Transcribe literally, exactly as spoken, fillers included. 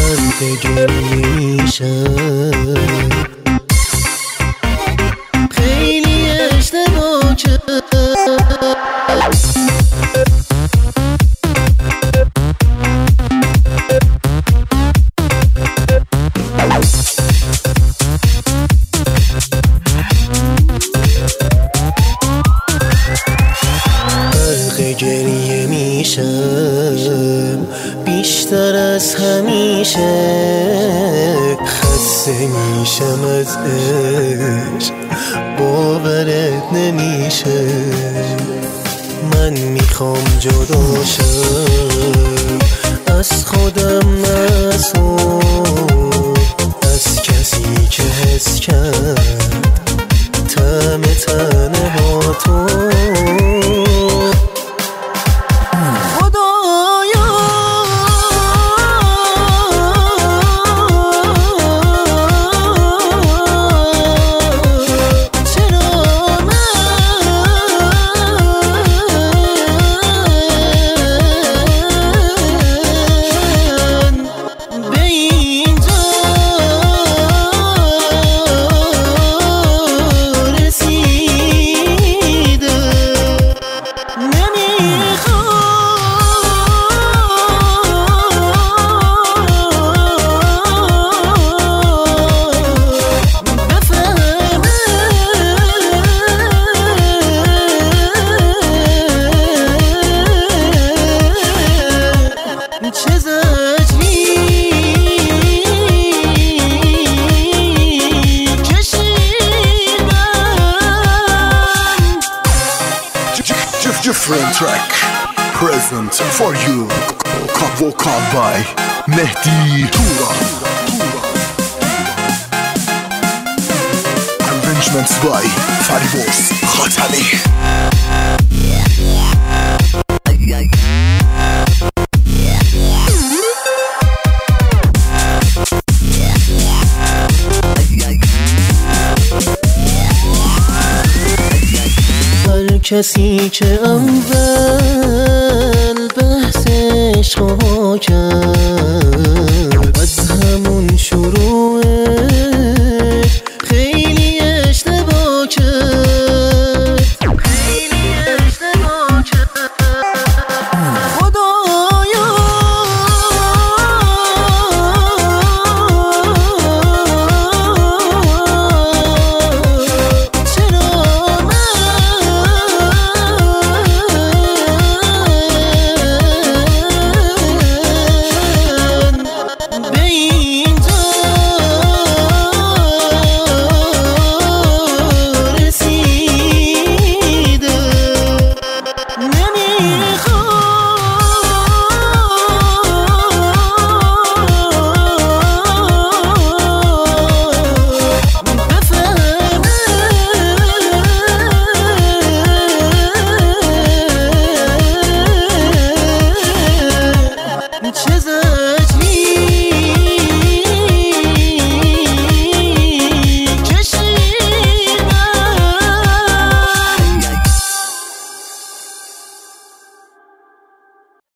غرق گریه میشم. خیلی اشتباه کردم. گریه میشم بیشتر از همیشه، خسته میشم از عشق باورت نمیشه. من میخوام جدا شم از خودم، از تو، از کسی که حس کرد طعم تنهاتو. Different track present for you, vocal by Mehdi Tura. Arrangements by Fariboz Khatali. کسی که اول بحث عشق کرد